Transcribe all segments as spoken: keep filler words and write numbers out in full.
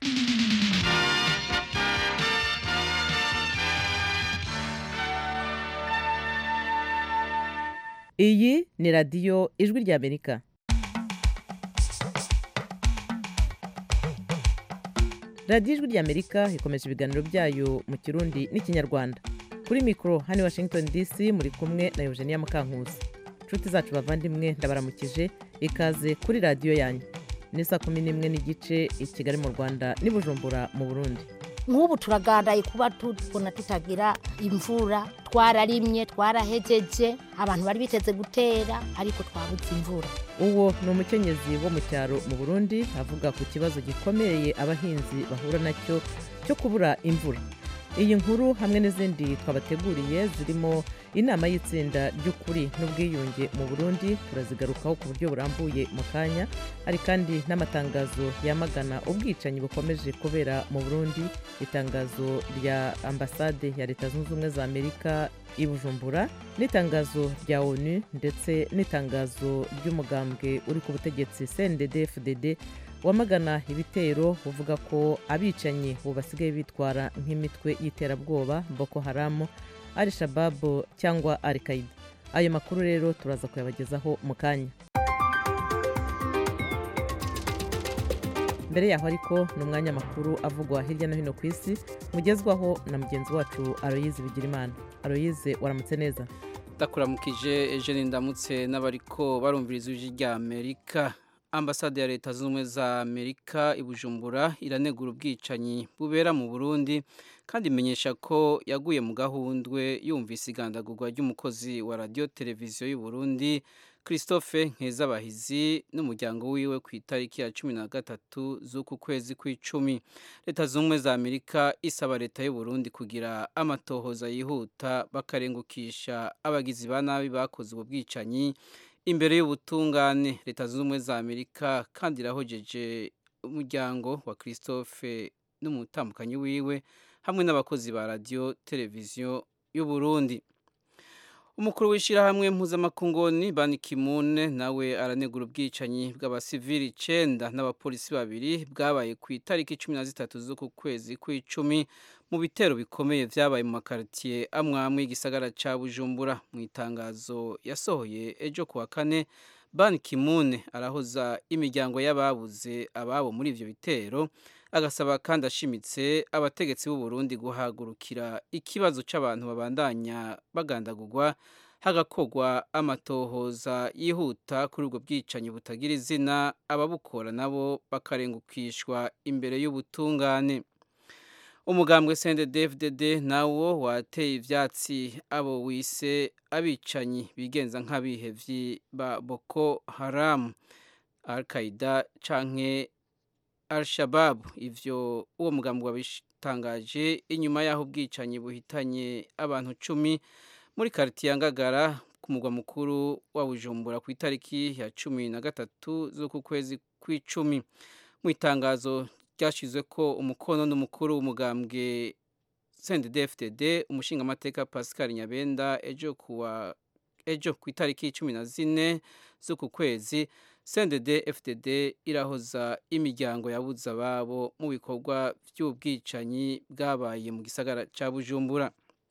Iyi ni radiyo ijwi ry'Amerika. radiyo ijwi ry'Amerika ikomeje ibiganiro byayo mu Kirundi n'Ikinyarwanda. Kuri mikoro hano Washington D C muri kumwe na Eugenia Mukankusi. Nshuti zacu bavandimwe ndabaramukije, ikaze kuri radiyo yanyu. Ni saa kumi n'imwe n'igice i Kigali mu Rwanda n'i Bujumbura mu Burundi. Nk'ubu turagandaye kuba tubona tutagira imvura, twararimye twarahejeje, abantu bari biteze gutera ariko twabuze imvura. Uwo ni umukenyezi wo mu cyaro mu Burundi avuga ku kibazo gikomeye abahinzi bahura nacyo cyo kubura imvura. Iyi nkuru hamwe n'izindi twabateguriye zirimo inama y'itsinda ry'ukuri n'ubwiyunge mu Burundi turazigarukaho ku buryo burambuye mu kanya. Hari kandi n'amatangazo yamagana ubwicanyi bukomeje kubera mu Burundi, itangazo rya ambasade ya Leta Zunze Ubumwe za Amerika i Bujumbura, n'itangazo rya ONU ndetse n'itangazo ry'umugambwe uri ku butegetsi C N D D F D D wamagana ibitero uvuga ko abicanyi ubu basigaye bitwara nk'imitwe y'iterabwoba Boko Haram, Al-Shabaab cyangwa Al-Qaeda. Ayo makuru rero turaza kuyabagezaho mu kanya. Mbere yaho ariko ni umwanya makuru avugwa hirya no hino ku isi mugezwaho na mugenzi wacu Aloyize Bigirimana. Aloyize, waramutse neza? Ndakuramukije Eugene, ndamutse n'abariko barumviriza ijwi rya Amerika. Ambasade ya Leta Zunze Ubumwe za Amerika i Bujumbura iranegura ubwicanyi bubera mu Burundi kandi imenyesha ko yaguye mu gahundwe yumvise igandagurwa ry'umukozi wa radio televiziyo y'u Burundi Christophe Nkezabahizi n'umuryango wiwe ku itariki ya cumi na gatatu z'uku kwezi kw'icumi. Leta Zunze Ubumwe za Amerika isaba Leta y'u Burundi kugira amatohoza yihuta bakarengukisha abagizi ba nabi bakoze ubu bwicanyi imbere y'ubutungane. Leta Zunze Ubumwe za Amerika kandi irahojeje umuryango wa Christophe n'umutambukanyi wiwe hamwe n'abakozi ba radio televiziyo y'u Burundi. Umukuru w'ishirahamwe mpuzamakungu Ban Ki-moon nawe aranegura ubwicanyi bw'abasivili icenda n'abapolisi babiri bwabaye ku itariki cumi na zitatu z'uku kwezi kw'icumi mu bitero bikomeye vyabaye mu makartier amwamwe y'igisagara ca Bujumbura. Mu itangazo yasohoye ejo kuwa kane, Ban Ki-moon arahoza imiryango y'ababuze ababo muri ivyo bitero, agasaba kandi ashimitse abategetsi b'u Burundi guhagurukira ikibazo c'abantu babandanya bagandagurwa, hagakogwa amatohoza yihuta kuri ubwo bwicanyi butagira izina, ababukora nabo bakarengukishwa imbere y'ubutungane. Umugambwe C N D D F D D nawo wateye ivyatsi abo wise abicanyi bigenza nk'abihevyi ba Boko Haram, Al-Qaeda canke Al-Shabaab. Ivyo uwo mugambwe wabitangaje inyuma yaho ubwicanyi buhitanye abantu cumi muri quartier ya Ngagara ku mugwa mukuru wa Bujumbura ku itariki ya cumi na gatatu z'uku kwezi kw'icumi. Mu itangazo ryashizwe ko umukono n'umukuru w'umugambwe C N D D F D D umushinga amateka Pascal Nyabenda ejo kuwa ejo ku itariki cumi na zine z'uku kwezi, C N D D F D D irahoza imiryango yabuze ababo mu bikorwa by'ubwicanyi bwabaye mu gisagara ca Bujumbura.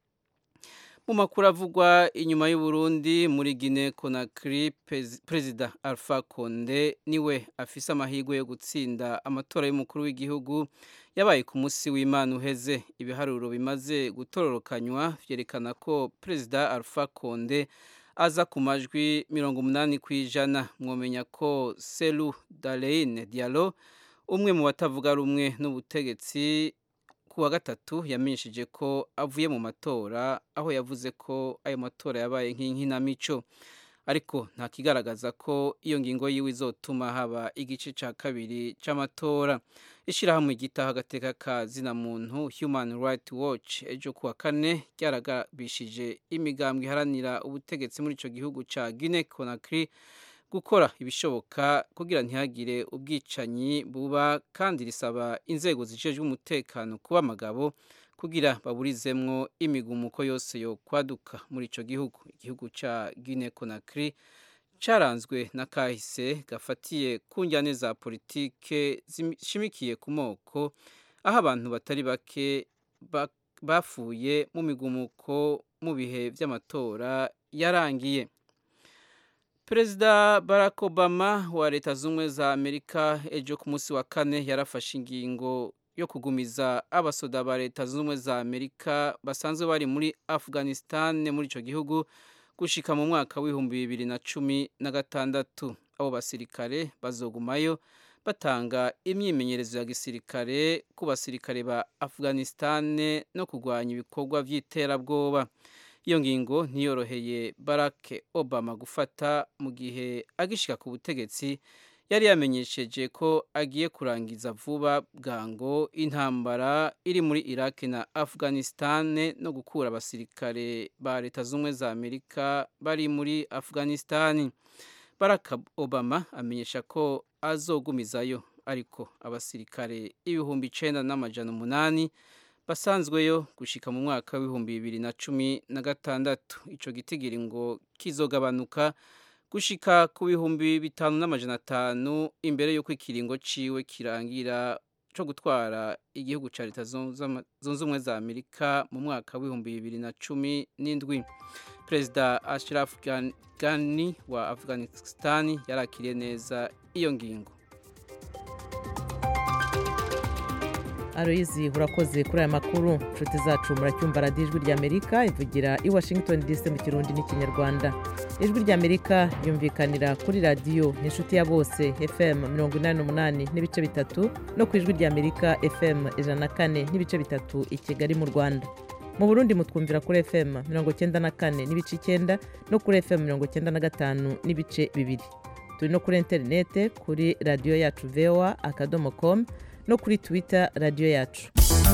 Mu makuru avugwa inyuma y'u Burundi, muri Guinea Conakry, Perezida Alpha Condé niwe afise amahirwe yo gutsinda amatora y'umukuru w'igihugu yabaye ku munsi w'Imana uheze. Ibiharuro bimaze gutororokanywa vyerekana ko Perezida Alpha Condé aza ku majwi mirongo umunani kw'ijana. Mwomenya ko Cellou Dalein Diallo, umwe mu batavuga rumwe n'ubutegetsi, kuwa gatatu yamenyesheje ko avuye mu matora, aho yavuze ko ayo matora yabaye nk'inkinamico, ariko nta kigaragaza ko iyo ngingo yiwe izotuma haba igice ca kabiri c'amatora. Ishirahamwe gitaha agateka ka zina muntu Human Rights Watch ejo kuwa kane ryaragabishije imigambwe iharanira ubutegetsi muri ico gihugu ca Guinea Conakry gukora ibishoboka kugira ntihagire ubwicanyi buba, kandi risaba inzego zijejwe umutekano kuba amagabo kugira baburizemwo imigumuko yose yo kwaduka muri ico gihugu. Igihugu ca Guinea Conakry caranzwe na kahise gafatiye ku njyane za politike zishimikiye ku moko aho abantu batari bake bafuye mu migumuko mu bihe vy'amatora yarangiye. Perezida Barack Obama wa Leta Zunze za Amerika ejo ku munsi wa kane yarafashe ingingo yo kugumiza abasoda ba Leta Zunze za Amerika basanzwe bari muri Afghanistan muri ico gihugu gushika mu mwaka w'ibihumbi bibiri na cumi na gatandatu. Abo basirikare bazogumayo batanga imyimenyerezo ya gisirikare ku basirikare ba Afghanistan no kugwanya ibikorwa vy'iterabwoba. Iyo ngingo ntiyoroheye Barack Obama gufata mu gihe agishika ku butegetsi yari yamenyesheje ko agiye kurangiza vuba bwango intambara iri muri Iraq na Afghanistan no gukura abasirikare ba Leta Zunze za Amerika bari muri Afghanistan. Barack Obama amenyesha ko azogumizayo ariko abasirikare ibihumbi icenda n'amajana umunani basanzweyo gushika mu mwaka w'ibihumbi bibiri na cumi na gatandatu. Ico gitigiri ngo kizogabanuka gushika ku bihumbi bitanu n'amajana atanu imbere y'uko ikiringo ciwe kirangira co gutwara igihugu ca Leta Zunze Ubumwe za Amerika mu mwaka w'ibihumbi bibiri na cumi n'indwi. Perezida Ashraf Ghani wa Afghanistan yarakiriye neza iyo ngingo. Aloyizi urakoze kuri aya makuru. Nshuti zacu muracyumva radiyo ijwi ry'Amerika ivugira i Washington D C mu Kirundi n'Ikinyarwanda. Ijwi ry'Amerika yumvikanira kuri radiyo inshuti ya bose F M mirongo inani n'umunani n'ibice bitatu no ku ijwi ry'Amerika F M ijana na kane n'ibice bitatu i Kigali mu Rwanda. Mu Burundi mutwumvira kuri F M mirongo icyenda na kane n'ibice icyenda no kuri F M mirongo icyenda na gatanu n'ibice bibiri. Turi no kuri interinete kuri radiyo yacu V O A akadomo com no kuri Twitter radio yacu.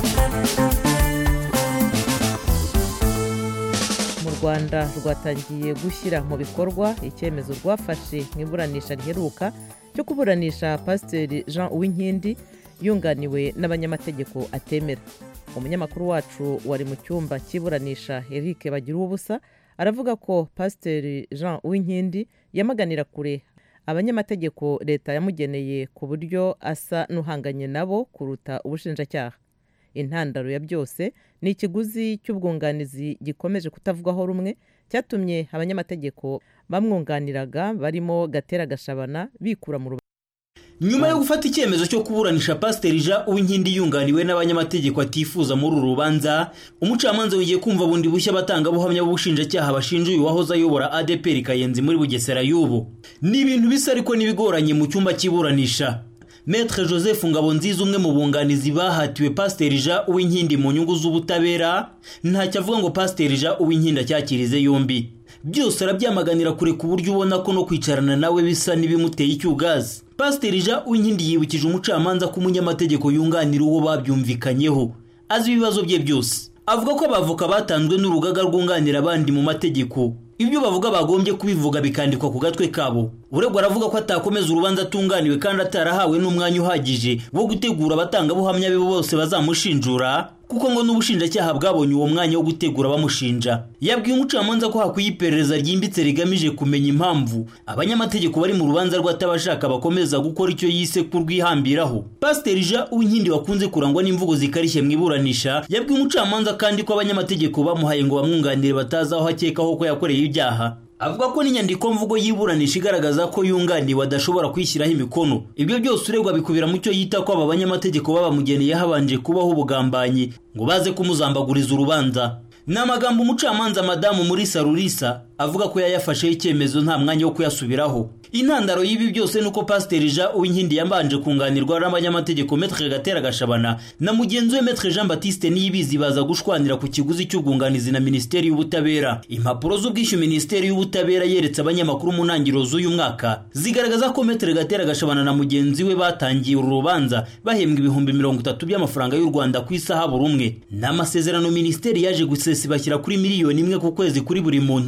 Mu Rwanda rwatangiye gushyira mu bikorwa icyemezo rwafashe mu iburanisha riheruka cyo kuburanisha Pasiteri Jean Uwinkindi yunganiwe n'abanyamategeko atemera. Umunyamakuru wacu wari mu cyumba cy'iburanisha Eric Bagiruwubusa aravuga ko Pasiteri Jean Uwinkindi yamaganira kure abanyamategeko leta yamugeneye ku buryo asa n'uhanganye nabo kuruta ubushinjacyaha. Intandaro ya byose ni ikiguzi cy'ubwunganizi gikomeje kutavugwaho rumwe cyatumye abanyamategeko bamwunganiraga barimo Gatera Gashabana bikura mu rubanza. Nyuma yo gufata icyemezo cyo kuburanisha Pasiteri Jean Uwinkindi yunganiwe n'abanyamategeko atifuza muri uru rubanza, umucamanza wigiye kumva bundi bushya batanga buhamya b'ubushinjacyaha bashinja uyu wahoze ayobora A D P R Kayenzi muri Bugesera y'ubu. Ni ibintu bisa ariko nibigoranye mu cyumba cy'iburanisha. Maître Joseph Ngabonziza umwe mu bunganizi bahatiwe Pasiteri Jean Uwinkindi mu nyungu z'ubutabera ntacyo avuga ngo Pasiteri Jean Uwinkindi acyakirize yombi. Byose arabyamaganira kure ku buryo ubona ko no kwicarana nawe bisa n'ibimuteye icyugazi. Pasiteri Jean Uwinkindi yibukije umucamanza ko umunyamategeko yunganira uwo babyumvikanyeho azi ibibazo bye byose. Avuga ko abavoka batanzwe n'urugaga rwunganira abandi mu mategeko ibyo bavuga bagombye kubivuga bikandikwa ku gatwe kabo. Uregwa aravuga ko atakomeza urubanza atunganiwe kandi atarahawe n'umwanya uhagije wo gutegura abatanga buhamya be bose bazamushinjura, kuko ngo n'ubushinjacyaha bwabonye uwo mwanya wo gutegura bamushinja. Yabwiye umucamanza ko hakwiye iperereza ryimbitse rigamije kumenya impamvu abanyamategeko bari mu rubanza rw'atabashaka bakomeza gukora icyo yise kurwihambiraho. Pasiteri Jean Uwinkindi wakunze kurangwa n'imvugo zikarishye mu iburanisha yabwiye umucamanza kandi ko abanyamategeko bamuhaye ngo bamwunganire batazi aho akekaho ko yakoreye ibyaha. Avuga ko n'inyandiko mvugo y'iburanisha igaragaza ko yunganiwe adashobora kwishyiraho imikono. Ibyo byose uregwa bikubira mu cyo yita ko aba banyamategeko babamugeneye habanje kubaho ubugambanyi ngo baze kumuzambaguriza urubanza. N'amagambo umucamanza Madamu Murisa Rurisa avuga ko yayafasheho icyemezo nta mwanya wo kuyasubiraho. Intandaro y'ibi byose nuko Pasiteri Jean Uwinkindi yambanje kunganirwa n'abanyamategeko Maître Gatera Gashabana na mugenzi we Maître Jean Baptiste Niyibizi baza gushwanira ku kiguzi cy'ubwunganizi na Minisiteri y'Ubutabera. Impapuro z'ubwishyu Minisiteri y'Ubutabera yeretse abanyamakuru mu ntangiriro z'uyu mwaka zigaragaza ko Maître Gatera Gashabana na mugenzi we batangiye uru rubanza bahembwa ibihumbi mirongo itatu by'amafaranga y'u Rwanda ku isaha buri umwe. N'amasezerano Minisiteri yaje gusesa bashyira kuri miliyoni imwe ku kwezi kuri buri muntu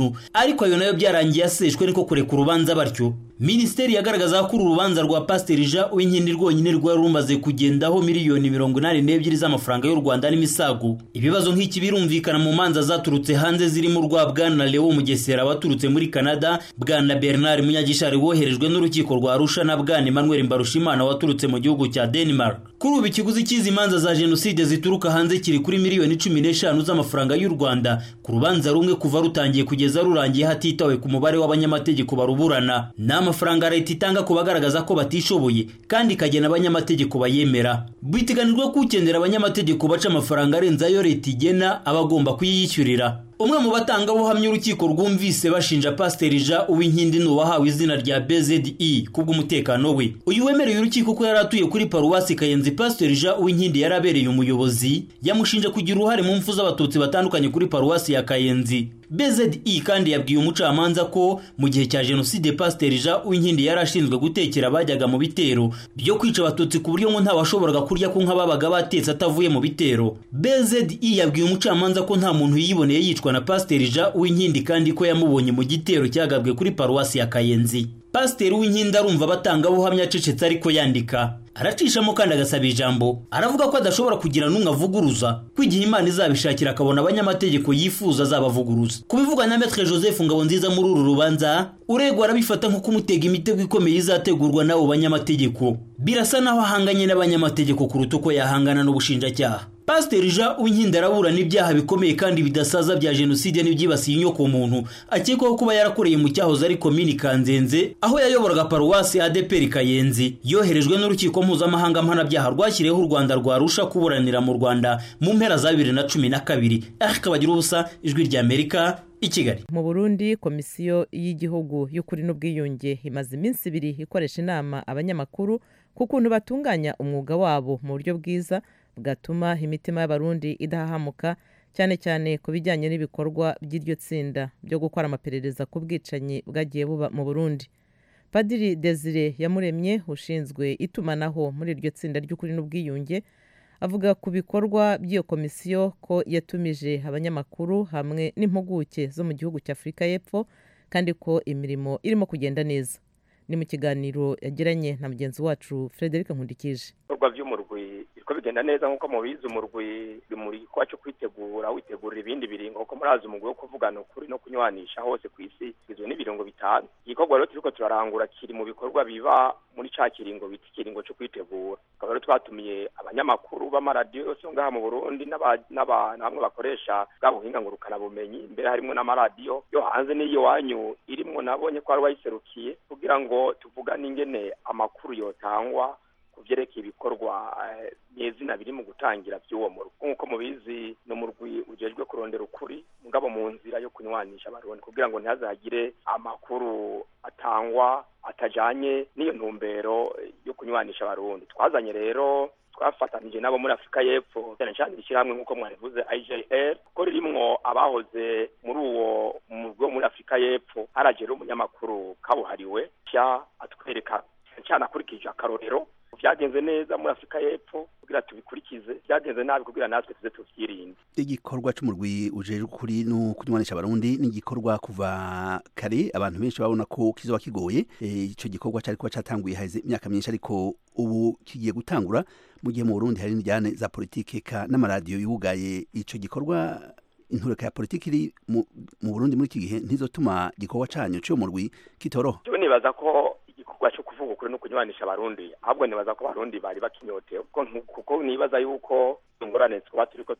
ariko ayo nayo byarangiye aseshwe niko kureka urubanza batyo. Minisiteri yagaragaza ko uru rubanza rwa Pasiteri Jean Uwinkindi rwonyine rwari rumaze kugendaho miliyoni mirongo inani n'ebyiri z'amafaranga y'u Rwanda n'imisago. Ibibazo nk'iki birumvikana mu manza zaturutse hanze zirimo urwa Bwana Leo Mugesera waturutse muri Canada, Bwana Bernard Munyagishari woherejwe n'urukiko rwa Arusha na Bwana Emmanuel Mbarushimana waturutse mu gihugu cya Denmark. Kuri ubu ikiguzi cy'izi manza za jenoside zituruka hanze kiri kuri miliyoni cumi n'eshanu z'amafaranga y'u Rwanda ku rubanza rumwe kuva rutangiye kugeza rurangiye hatitawe ku mubare w'abanyamategeko baruburana. N'amafaranga leta itanga ku bagaragaza ko batishoboye kandi ikagena abanyamategeko bayemera. Biteganijwe ko ukenera abanyamategeko baca amafaranga arenze ayo leta igena abagomba kuyishyurira. Umwe mu batanga buhamya urukiko rwumvise bashinja Pasiteri Jean Uwinkindi n'uwahawe izina rya B Z I kubw'umutekano we. Uyu wemereye urukiko ko yaratuye kuri paruwasi Kayenzi Pasiteri Jean Uwinkindi yarabereye umuyobozi, yamushinja kugira uruhare mu mfu z'abatutsi batandukanye kuri paruwasi ya Kayenzi. B Z I kandi yabwiye umucamanza ko mu gihe cya jenoside Pasiteri Jean Uwinkindi yarashinzwe gutekera abajyaga mu bitero byo kwica abatutsi ku buryo ngo nta washoboraga kurya ko nk'ababaga batetse atavuye mu bitero. B Z I yabwiye umucamanza ko nta muntu yiboneye yicwa na Pasiteri Jean Uwinkindi kandi ko yamubonye mu gitero cyagabwe kuri paruwasi ya Kayenzi. Pasiteri Uwinkindi arumva batanga buhamya acecetse ariko yandika. Aracishamo kandi agasaba ijambo. Aravuga ko adashobora kugira n'umwe avuguruza, ko igihe Imana izabishakira akabona abanyamategeko yifuza azabavuguruza. Kubivugwa na Maître Joseph Ngabonziza muri uru rubanza, uregwa arabifata nko kumutega imitego ikomeye izategurwa n'abo banyamategeko. Birasa naho ahanganye n'abanyamategeko kuruta uko yahangana n'ubushinjacyaha. Pasiteri Jean Uwinkindi araburana ibyaha bikomeye kandi bidasaza bya jenoside n'ibyibasiye inyoko muntu, akekwaho kuba yarakoreye mu cyahoze ari komini Kanzenze aho yayoboraga paruwasi A D P R Kayenzi. Yoherejwe n'urukiko mpuzamahanga mpanabyaha rwashyiriyeho u Rwanda rwa Arusha kuburanira mu Rwanda mu mpera za bibiri na cumi na kabiri. Akabagira ubusa, Ijwi rya Amerika, i Kigali. Mu Burundi, komisiyo y'igihugu y'ukuri n'ubwiyunge imaze iminsi ibiri ikoresha inama abanyamakuru ku kuntu batunganya umwuga wabo mu buryo bwiza bwatuma imitima y'abarundi idahahamuka, cyane cyane ku bijyanye n'ibikorwa by'iryo tsinda byo gukora amaperereza ku bwicanyi bwagiye buba mu Burundi. Padiri Desire Yamuremye ushinzwe itumanaho muri iryo tsinda ry'ukuri n'ubwiyunge avuga ku bikorwa by'iyo komisiyo ko yatumije abanyamakuru hamwe n'impuguke zo mu gihugu cya Afurika y'Epfo kandi ko imirimo irimo kugenda neza. Ni mu kiganiro yagiranye na mugenzi wacu Frederic Nkundikije. Ibikorwa by'umurwi ko bigenda neza nkuko mubizi, umurwi muri kwacu kwitegura witegura ibindi biringo kuko murazi umugwi wo kuvugana ukuri no kunywanisha hose ku isi kizwe n'ibiringo bitanu. Igikorwa rero turiko turarangura kiri mu bikorwa biba muri ca kiringo biti kiringo cyo kwitegura. Akaba rero twatumiye abanyamakuru b'amaradiyo yose ngaha mu Burundi n'abantu bamwe bakoresha bwa buhinga ngurukana bumenyi, mbere harimo n'amaradiyo yo hanze n'iyo wanyu irimwo nabonye ko ari wayiserukiye kugira ngo tuvugane ingene amakuru yotangwa kuvyerekeye ibikorwa nyezina biri mu gutangira by'uwo murwi. Nkuko mubizi no murwi ujejwe kurondera ukuri mugabo mu nzira yo kunywanisha abarundi kugira ngo ntihazagire amakuru atangwa atajanye n'iyo ntumbero yo kunywanisha abarundi. Twazanye rero twafatanije nabo muri Afurika y'Epfo cyane cyane ishyirahamwe nkuko mwarivuze I J R ko ririmwo abahoze muri uwo murwi muri Afurika y'Epfo. Haraje rero umunyamakuru kabuhariwe cya atwereka cyane akurikije akarorero byagenze neza muri Afurika y'Epfo kugira tubikurikize, byagenze nabi kugira natwe tuze tuvyirinde. Igikorwa c'umurwi ujeje kuri no kunywanisha abarundi ni igikorwa kuva kare abantu benshi babona ko kizoba kigoye. Ico gikorwa cyari kuba catanguye haize imyaka myinshi ariko ubu kigiye gutangura mu gihe mu Burundi hari n'ijyane za politike ka n'amaradiyo yugaye. Ico gikorwa intureka ya politiki iri mu Burundi muri iki gihe ntizotuma gikorwa canyu cyo murwi kitoroha. Cyo nibaza ko igikorwa cyo kuvuga ukuri no kunywanisha abarundi ahubwo nibaza ko abarundi bari bakinyotewe kuko nibaza yuko ingorane twa turiko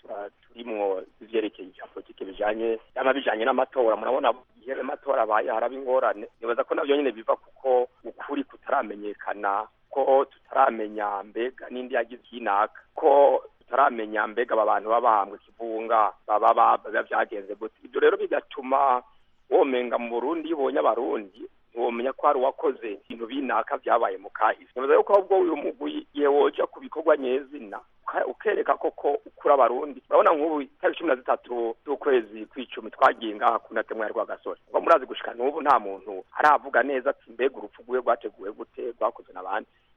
turimwo ivyerekeye ya politiki bijanye yama bijanye n'amatora. Murabona igihe amatora abaye haraba ingorane, nibaza ko navyo nyene biva kuko ukuri kutaramenyekana, ko tutaramenya mbega n'indi yagize inaka, ko tutaramenya mbega abantu babambwe kivunga baba bavyagenze gute. Ibyo rero bigatuma womenga mu Burundi ibonye abarundi womenya ko ari wakoze ibintu binaka byabaye mu kahise. Nibaza yuko ubwo uyu mugwi yewoja ku bikorwa nyezina ukereka koko ukura abarundi. Urabona nk'ubu tariki cumi na zitatu z'ukwezi kw'icumi twagiye ngaha kuna temwe ya Rwagasore, ngo murazi gushika n'ubu nta muntu aravuga neza ati mbega urupfu rwe rwateguwe gute rwakozwe n'abandi.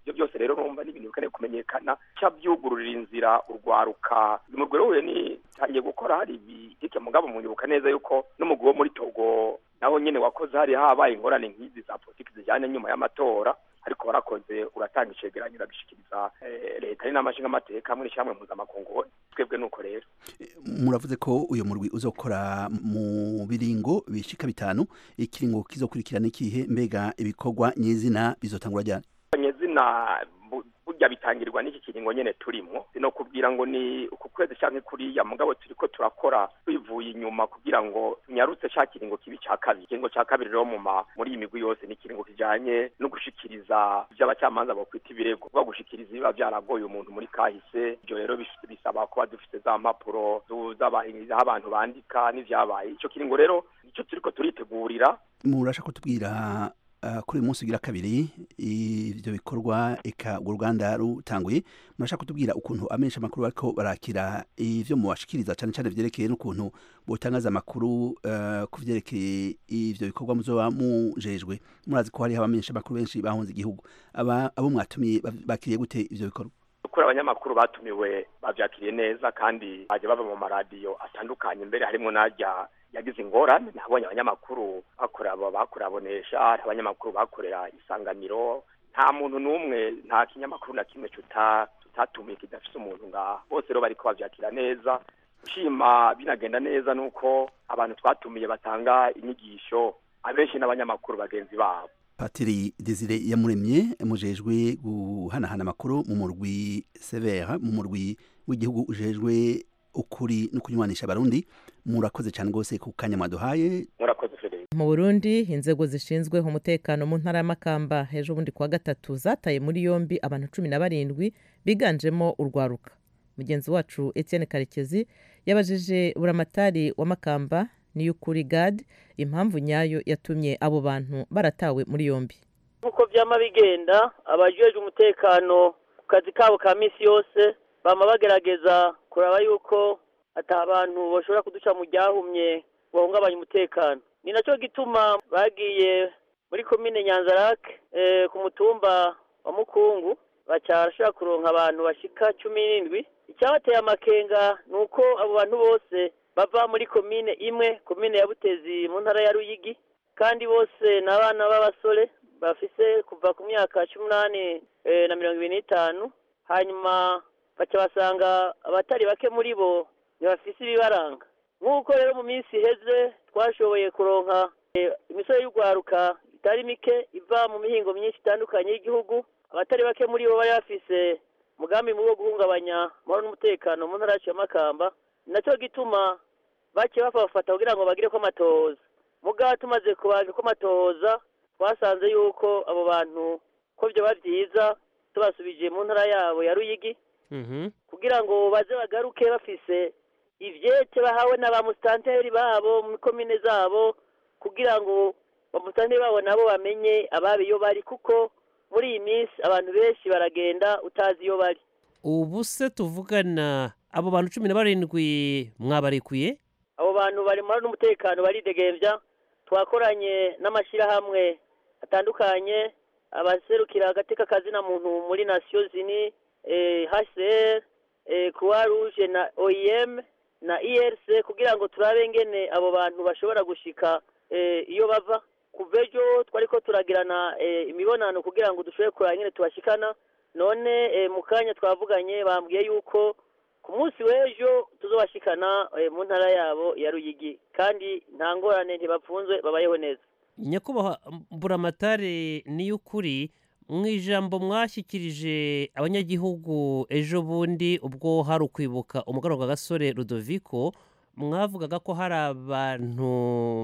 ibyo byose rero numva n'ibintu bikeneye kumenyekana cyabyugururira inzira urwaruka mu rwego ni tangiye gukora hari ibitike mugabo munyibuka neza yuko n'umugwi wo muri Togo naho nyene wakoze hari habaye ingorane nk'izi za politiki zijyanye nyuma y'amatora ariko barakoze uratanga icegeranyo uragishikiriza leta n'amashinga amateka muri shamwe mpuzamakungu twebwe nuko rero muravuze ko uyo murwi uzokora mu biringo bishika bitanu ikiringo kizokurikirana ikihe mbega ibikorwa nyezina bizotangura ryari nyezina burya bitangirwa n'iki kiringo nyene turimo no kubwira ngo ni ku kwezi canke kuriya mugabo turiko turakora bivuye inyuma kugira ngo nyarutse ca kiringo kibi ca kabiri kiringo ca kabiri rero mu muri imigwi yose ni kiringo kijanye no gushikiriza by'abacamanza bo kwita ibirego bwo gushikiriza biba byaragoye umuntu muri kahise ibyo rero bisaba kuba dufite za mpapuro z'abahingiza abantu bandika n'ivyabaye ico kiringo rero nico turiko turitegurira murasha kutubwira Uh, kuri uyu munsi ugira kabiri ivyo bikorwa eka uruganda rutanguye murashaka kutubwira ukuntu amenyesha amakuru ariko barakira ivyo mubashikiriza cyane cyane vyerekeye n'ukuntu botangaza amakuru uh, ku vyerekeye ivyo bikorwa muzoba mujejwe murazi ko hari abamenyesha amakuru benshi bahunze igihugu aba abo mwatumiye bakiriye gute ivyo bikorwa kuri abanyamakuru batumiwe bavyakiriye neza kandi baje bava mu maradiyo atandukanye mbere harimo najya yagize ingorane nabonye abanyamakuru bakora abo bakurabonesha abanyamakuru bakorera isanganiro nta muntu numwe nta kinyamakuru na kimwe cuta tutatumiye kidafise umuntu nga bose rero bariko bavyakira neza ushima binagenda neza nuko abantu twatumiye batanga inyigisho abenshi n'abanyamakuru bagenzi babo Patiri Desire Yamuremye mujejwe guhanahana amakuru mu murwi Severa mu murwi w'igihugu ujejwe ukuri no kunywanisha abarundi murakoze cyane gose ku kanya mwaduhaye murakoze Frederic mu Burundi inzego zishinzwe umutekano mu ntara y'Amakamba hejo bundi kwa gatatu zataye muri yombi abantu cumi na barindwi biganjemo urwaruka mugenzi wacu Etienne Karekezi yabajije buramatari wa Makamba Niyukuri Gad impamvu nyayo yatumye abo bantu baratawe muri yombi uko byama bigenda abajeje umutekano ku kazi kabo ka misi yose bama bagerageza kuraba yuko ata abantu bashobora kuduca mu ryahumye bahungabanya umutekano ni naco gituma bagiye muri komine Nyanzarake e, ku mutumba wa Mukungu bacarashaka kuronka abantu bashika cumi n'indwi icyabateye amakenga nuko abo bantu bose bava muri komine imwe komine ya Butezi mu ntara ya Ruyigi kandi bose n'abana b'abasore bafise kuva ku myaka cumi n'umunani e, na mirongo ibiri n'itanu hanyuma baca basanga abatari bake muri bo ntibafise ibibaranga nk'uko rero mu minsi iheze twashoboye kuronka e, imisoro y'urwaruka itari mike iva mu mihingo myinshi itandukanye y'igihugu abatari bake muri bo bari bafise mugambi mu wo guhungabanya amahoro n'umutekano mu ntara ya Makamba naco gituma bake bafafata kugira ngo bagire ko amatohoza muga tumaze kubaga ko amatohoza twasanze yuko abo bantu ko byo bavyiza tubasubije mu ntara yabo ya Ruyigi mhm kugira ngo baze bagaruke bafise ivyete bahawe n'abamustanteri babo mu komine zabo kugira ngo abamustanteri babo nabo bamenye ababiyo bari kuko muri iyi minsi abantu benshi baragenda utazi iyo bari ubu se tuvugana abo bantu cumi na barindwi mwabarekuye abo bantu bari mu n'umutekano baridegembya twakoranye n'amashirahamwe atandukanye abaserukira agateka kazina muntu muri Nations Unies eh H C R eh Croix Rouge na O I M na I R C kugira ngo turabe ngene abo bantu bashobora gushika eh iyo bava kuvejo twariko turagirana eh, imibonano kugira ngo dushobore kuranya nyene tubashikana none eh, mukanya twavuganye bambwiye yuko ku munsi w'ejo tuzobashikana eh, mu ntara yabo ya Ruyigi kandi nta ngorane ntibapfunzwe babayeho neza nyakubahwa buramatare Niyukuri mu ijambo mwashyikirije abanyagihugu ejo bundi ubwo hari ukwibuka umuganwa gasore Rudoviko mwavugaga ko hari abantu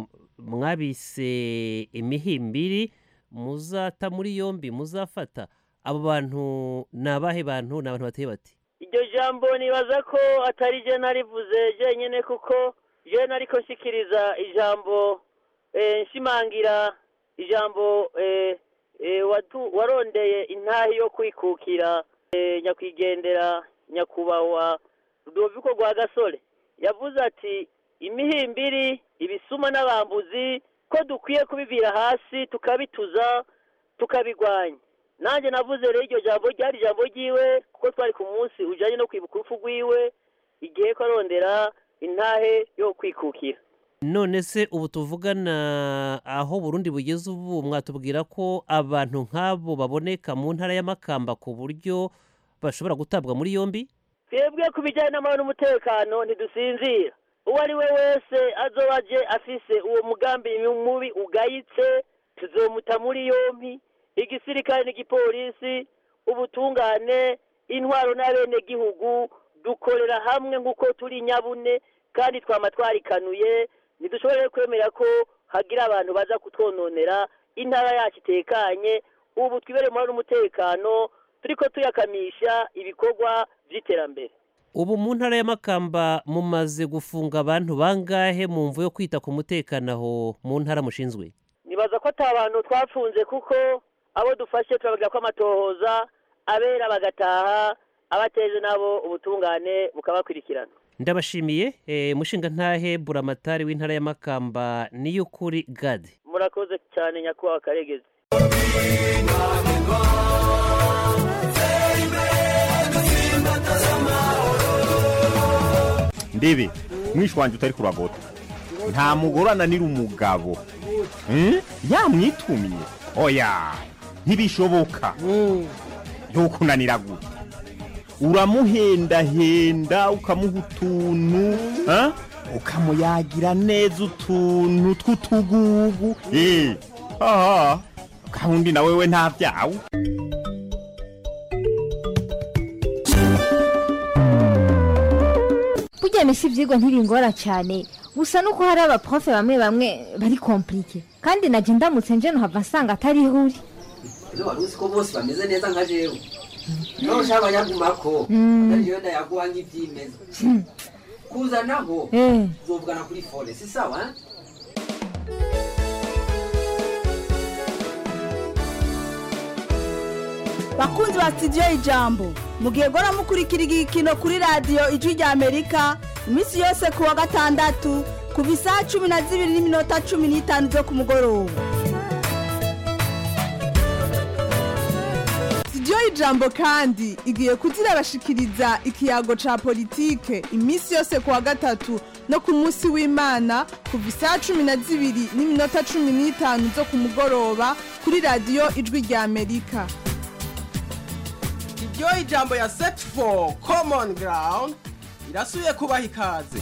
mwabise imihimbiri muzata muri yombi muzafata abo bantu nabahe bantu n'abantu bateye bati iryo jambo nibaza ko atari je narivuze jenyene kuko je nariko nshikiriza ijambo eh, nshimangira ijambo eh, eh, watu warondeye intahi yo kwikukira eh, nyakwigendera nyakubahwa Rudoviko rwa gasore yavuze ati imihimbiri ibisuma n'abambuzi ko dukwiye kubibira hasi tukabituza tukabigwanya nanjye navuze rero iryo jambo ryari ijambo ryiwe kuko twari ku munsi ujyanye no kwibuka urupfu rwiwe igihe ko arondera intahe yo kwikukira. none se ubu tuvugana aho Burundi bugeze ubu mwatubwira ko abantu nk'abo baboneka mu ntara y'Amakamba ku buryo bashobora gutabwa muri yombi? twebwe ku bijyanye n'amahoro n'umutekano ntidusinzira. uwo ari we wese azoba aje afise uwo mugambi mubi ugayitse tuzomuta muri yombi. igisirikare n'igipolisi, ubutungane, intwaro n'abenegihugu dukorera hamwe nk'uko turi nyabune kandi twama twarikanuye. ntidushobora kwemera ko hagira abantu baza kutwononera intara yacu itekanye. ubu twibere muri umutekano turiko tuyakamisha ibikorwa by'iterambere. ubu mu ntara y'Amakamba mumaze gufunga abantu bangahe mu mvu yo kwita ku mutekano aho mu ntara mushinzwe? nibaza ko ata bantu twapfunze kuko abo dufashe turabagira ko amatohoza abera bagataha, abateje nabo ubutungane bukabakurikirana. ndabashimiye eh, mushinga ntahe Buramatari w'intara y'Amakamba Niyukuri Gade. murakoze cyane nyakubahwa Karegezi. ndebe mwishi wanje utari kuragota nta mugore ananira umugabo hmm? yamwitumye oya ntibishoboka yokunanira gute uramuhendahenda ukamuha utuntu ukamuyagira neza utuntu tw'utugugu eh aha kandi na wewe nta byawe. burya mesi ivyigwa ntibingora cyane gusa nuko hari abaprofe bamwe bamwe bari komplike kandi naje ndamutse nje no hava nsanga atari huri. Ino waruzi ko bose bameze neza nka jewe. No shaba yagumako. Ndaje ndayaguha nk'ivyimeza. Kuza naho zovugana kuri fone si sawa? Bakunzi ba studio Ijambo mugiye gora mukurikira igikino kuri radio Ijwi rya Amerika imisi yose kuwa gatandatu kuva isaha cumi na zibiri n'iminota cumi n'itanu zo ku mugoroba. Studio Ijambo kandi igiye kuzira bashikiriza ikiyago ca politike imisi yose kuwa gatatu no ku munsi w'Imana kuva isaha cumi na zibiri n'iminota cumi n'itanu zo ku mugoroba kuri radio Ijwi rya Amerika. Studio Ijambo ya Set for Common Ground irasuye kubaha ikaze.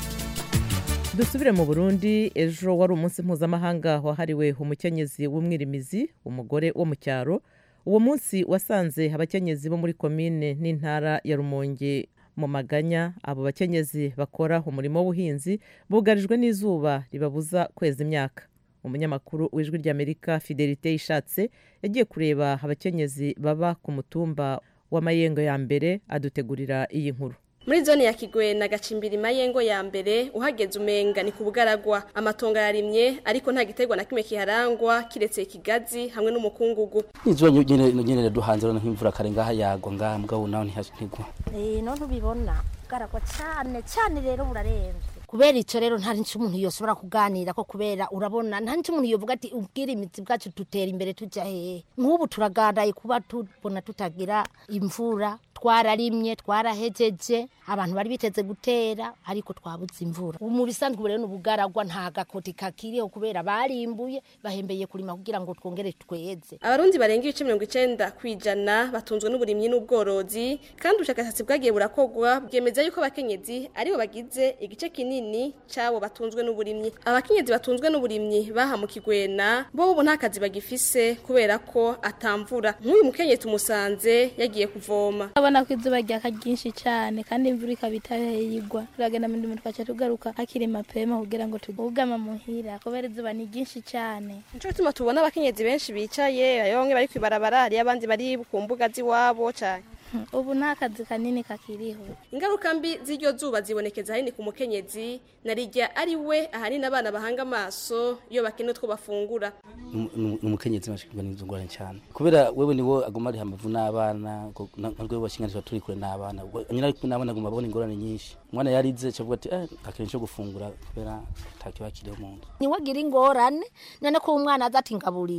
dusubire mu Burundi. ejo wari umunsi mpuzamahanga wahariwe umukenyezi w'umwirimizi umugore wo mu cyaro. uwo munsi wasanze abakenyezi bo muri komine n'intara ya Rumonge mu maganya. abo bakenyezi bakora umurimo w'ubuhinzi bugarijwe n'izuba ribabuza kweza imyaka. umunyamakuru w'Ijwi ry'Amerika Fidelite Ishatse yagiye kureba abakenyezi baba ku mutumba wa Mayengo ya mbere adutegurira iyi nkuru. Muri zone ya Kigwena gacimbira Mayengo ya mbere uhageze umenga ni ku Bugaragwa. Amatongo yarimye ariko nta giterwa na kimwe kiharangwa kiretse ikigazi hamwe n'umukungugu. Izo nyene nyene duhanze rona nk'imvura karenga hayagwa ngaha mugabo naho ntihashigwa. Eh no ntubibona garagwa cyane cyane rero burarenze. Kubera ico rero nta n'icyo umuntu yosobora kuganira ko kubera urabona nta n'icyo umuntu yovuga ati ubwira imizi bwacu tutera imbere tujya hehe. Nk'ubu turagandaye kuba tubona tutagira imvura twararimye twarahejeje abantu bari biteze gutera ariko twabuze imvura. Mu bisanzwe rero n'ubugaragwa nta gakoti kakiriho kubera barimbuye bahembeye kurima kugira ngo twongere tweze. Abarundi barenga ibice mirongo icenda kwijana batunzwe n'uburimyi n'ubworozi kandi ubushakashatsi bwagiye burakogwa bwemeza yuko abakenyezi aribo bagize igice kinini cabo batunzwe n'uburimyi. Abakenyezi batunzwe n'uburimyi baha mu Kigwena bo ubu nta kazi bagifise kubera ko atamvura. Nk'uyu mukenyezi tumusanze yagiye kuvoma. Abana kwizuba ryaka ryinshi cyane kandi imvura ikabita yigwa. Turagenda mu ndimo twacha tugaruka akiri mapema kugira ngo tugama muhira kubera izuba ni ryinshi cyane. Nico bituma tubona abakenyezi benshi bicaye ayonge bari kwibarabara ari abandi bari ku mbuga ziwabo cyane. Ubu nta kazi kanini kakiriho. Ingaruka mbi z'iryo zuba zibonekeza hanini ku mukenyezi narijya ari we ahanini abana bahanga amaso iyo bakene two bafungura. Umukenyezi bashikirwa n'inzungurane cyane kubera wewe niwo agoma ari hamavu n'abana ntabwo bashinganisha turi kure n'abana nyina ari n'abana agoma babona ingorane nyinshi. Umwana yarize cyavuga ati eh akenshi gufungura kubera takiwa kiriho mu nda. Ni wagira ingorane none ko umwana azati ngaburira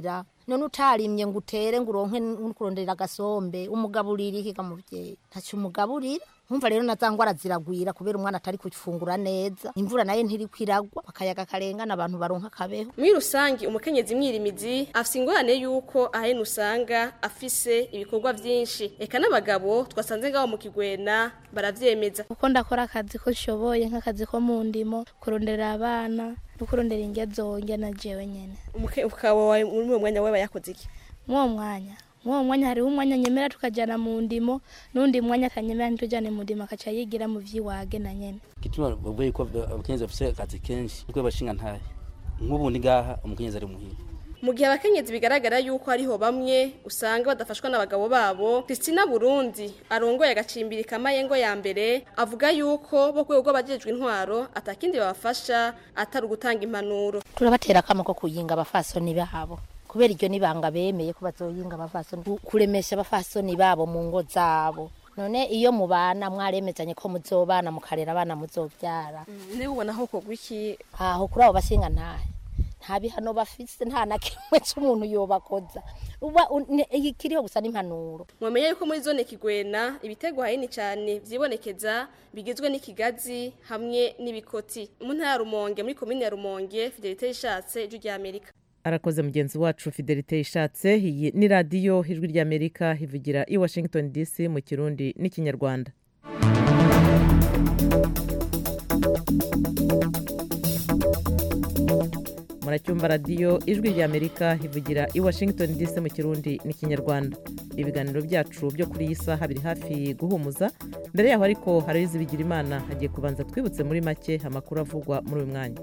none utarimye ngo utere ngo uronke n'ukurondera agasombe umugaburira iki kamuvyeyi ntacyo umugaburira nkumva rero nazangwara ziragwira kubera umwana atari kufungura neza imvura naye ntiri kwiragwa akayaga karengana abantu baronka kabeho muri rusangi umukenyezi mwirimizi afise ingorane yuko ahene usanga afise ibikorwa vyinshi eka n'abagabo twasanze ngaho mu Kigwena baravyemeza uko ndakora akazi ko shoboye nk'akazi ko mu ndimo kurondera abana no kurondera indya zonge na jewe nyene umukabo wawe muri mu mwanya wawe yakoze iki mu mwanya mu mwanya hari umwanya nyemera tukajana mu ndimo nundi mwanya atanyemera ntujane mu ndimo akaca yigira mu vyiwage na nyene gituma bavuye ko abakenyezi bafise akazi kenshi kuko bashinga ntahe nk'ubu ndi gaha umukenyezi ari muhira mu gihe abakenyezi bigaragara yuko hariho bamwe usanga badafashwa n'abagabo babo Christina Burundi arongoye agacimbiri kamayengo ya mbere avuga yuko bo kwego bajejwe intwaro atakindi babafasha atari ugutanga impanuro turabatera kama ko kuyinga abafasoni babo kubera iryo nibanga bemeye ko bazoyinga abafasoni kuremesha abafasoni babo mu ngo zabo none iyo mubana mwaremezanye ko muzobana mukarera abana muzovyara ne ubona ho kogwiki aho kuri abo bashinga ntahe nta bihano bafise nta na kimwe cy'umuntu yobakoza uba ikiriho gusa n'impanuro mwamenye yuko muri zone Kigwena ibitego hayini cyane vyibonekeza bigizwe n'ikigazi hamwe n'ibikoti mu ntara ya Rumonge muri komine ya Rumonge Fidelite Ishatse ijwi rya Amerika arakoze mugenzi wacu Fidelite Ishatse iyi ni radio ijwi rya Amerika hivugira i Washington D C mu Kirundi n'ikinyarwanda muracyumva radio ijwi rya Amerika hivugira i Washington D C mu Kirundi n'ikinyarwanda ibiganiro byacu byo kuri iyi saha biri hafi guhumuza mbere yaho ariko harizi bigira imana hagiye kubanza twibutse muri make amakuru avugwa muri uyu mwanya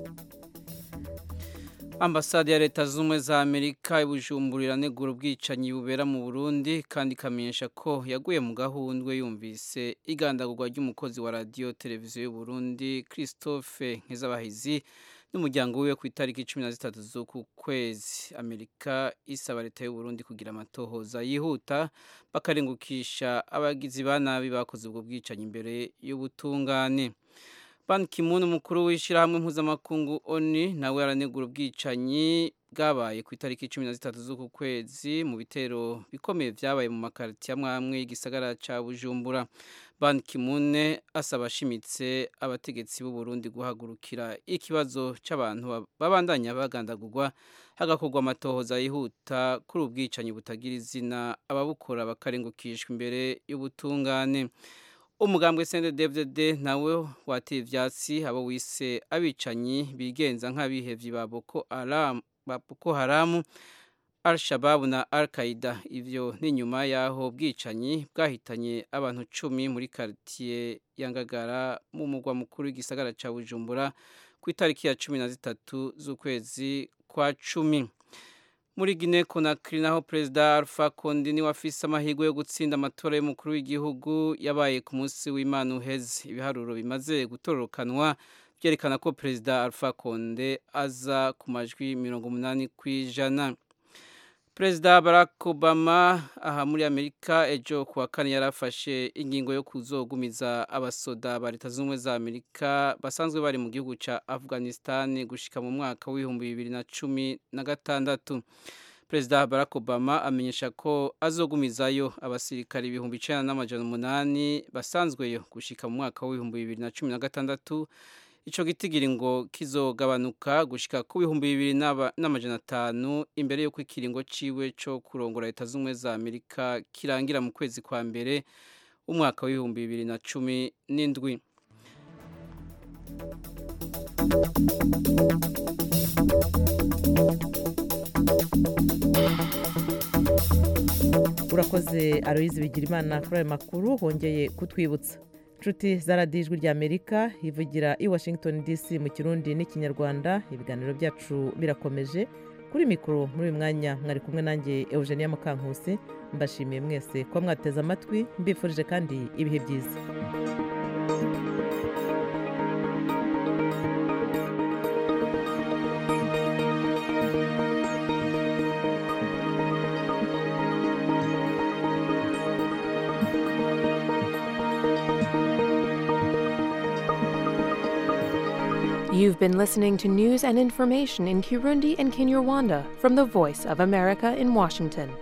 Ambasade ya Leta Zunze za Amerika ibujumbura iranegura ubwicanyi bubera mu Burundi kandi kamenyesha ko yaguye mu gahundwe yumvise igandagurwa ry'umukozi wa radio televiziyo y'u Burundi Christophe Nkezabahizi n'umuryango wiwe ku itariki cumi na zitatu z'uku kwezi. Amerika isaba Leta y'u Burundi kugira amatohoza yihuta bakarengukisha abagizi ba nabi bakoze ubwo bwicanyi imbere y'ubutungane. Ban Ki-moon umukuru w'ishirahamwe mpuzamakungu O N U nawe aranegura ubwicanyi bwabaye ku itariki cumi na zitatu z'uku kwezi mu bitero bikomeye vyabaye mu makariti amwe y'igisagara ca Bujumbura. Ban Ki-moon asaba ashimitse abategetsi b'u Burundi guhagurukira ikibazo c'abantu babandanya bagandagurwa hagakorwa amatohoza yihuta kuri ubwicanyi butagira izina ababukora bakarengukishwa imbere y'ubutungane. Umugambwe C N D D F D D nawe wateye ivyatsi abo wise abicanyi bigenza nk'abihevyi ba Boko Haram ba Boko Haram Al-Shabaab na Al-Qaeda ivyo ni nyuma yaho bwicanyi bwahitanye abantu cumi muri quartier ya Ngagara mu mugwa mukuru w'igisagara ca Bujumbura ku itariki ya cumi na zitatu z'ukwezi kwa cumi. Muri Guinea Conakry naho Perezida Alpha Condé ni wafise amahirwe yo gutsinda amatora y'umukuru w'igihugu yabaye ku munsi w'Imana uheze. Ibiharuro bimaze gutororokanwa byerekana ko Perezida Alpha Condé aza ku majwi mirongo umunani kw'ijana. Perezida Barack Obama aha muri Amerika ejo kuwa kane yarafashe ingingo yo kuzogumiza abasoda ba Leta Zunze za Amerika basanzwe bari mu gihugu ca Afghanistan gushika mu mwaka w'ibihumbi bibiri na cumi na gatandatu. Perezida Barack Obama amenyesha ko azogumizayo abasirikari ibihumbi icenda n'amajana umunani basanzweyo gushika mu mwaka w'ibihumbi bibiri na cumi na gatandatu. Ico gitigiri ngo kizogabanuka gushika ku bihumbi bibiri n'amajana atanu imbere yo kwikiringo ciwe co kurongora Leta Zunze za Amerika kirangira mu kwezi kwa mbere umwaka w'ibihumbi bibiri na cumi n'indwi. urakoze Aloyizi Bigirimana kuri ayo makuru hongeye kutwibutsa. Nshuti za radiyo ijwi rya Amerika hivugira i Washington D C mu Kirundi n'ikinyarwanda ibiganiro byacu birakomeje kuri mikoro muri uyu mwanya mwari kumwe nanjye Eugenia Mukankusi mbashimiye mwese ko mwateze amatwi mbifurije kandi ibihe byiza. You've been listening to news and information in Kirundi and Kinyarwanda from the Voice of America in Washington.